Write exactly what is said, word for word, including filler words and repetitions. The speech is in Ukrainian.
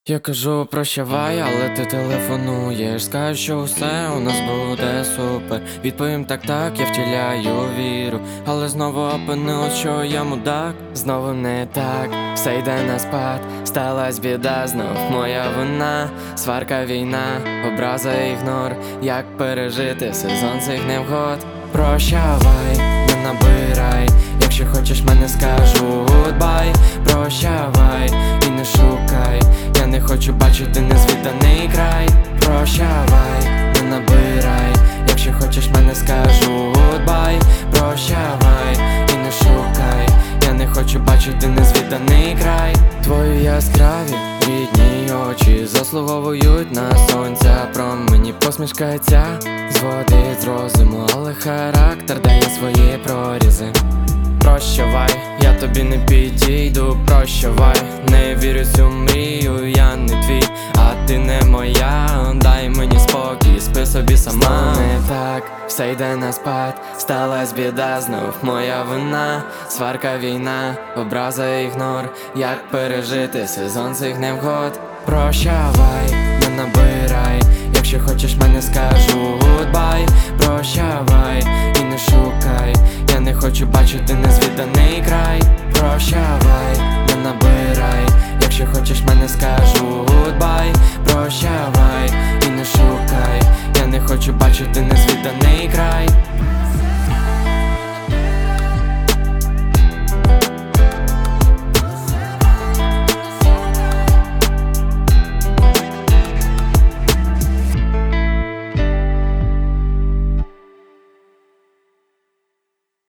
Я кажу прощавай, але ти телефонуєш. Скажеш, що усе у нас буде супер. Відповім так, так, я втіляю віру. Але знову опинилось, що я мудак. Знову не так, все йде на спад. Сталась біда, знов моя вина. Сварка, війна, образа, ігнор. Як пережити сезон цих невгод? Прощавай, не набирай. Якщо хочеш мене, скажу гудбай. Прощавай і не шукай. Я не хочу бачити незвіданий край. Прощавай, не набирай. Якщо хочеш мене, скажу гудбай. Прощавай і не шукай. Я не хочу бачити незвіданий край. Твої яскраві рідні очі заслуговують на сонця промені. Посмішка ця зводить з розуму, але характер дає свої прорізи. Прощавай, я тобі не підійду. Прощавай, не вірю цю мрію, я не твій, а ти не моя. Дай мені спокій, спи собі сама. Стало не так, все йде на спад. Сталась біда, знов моя вина. Сварка, війна, образа, ігнор. Як пережити сезон цих невгод? Прощавай, не набирай. Якщо хочеш мене, скажу гудбай. Прощавай і не шукай. Я не хочу бачити незвіданий край. Прощавай.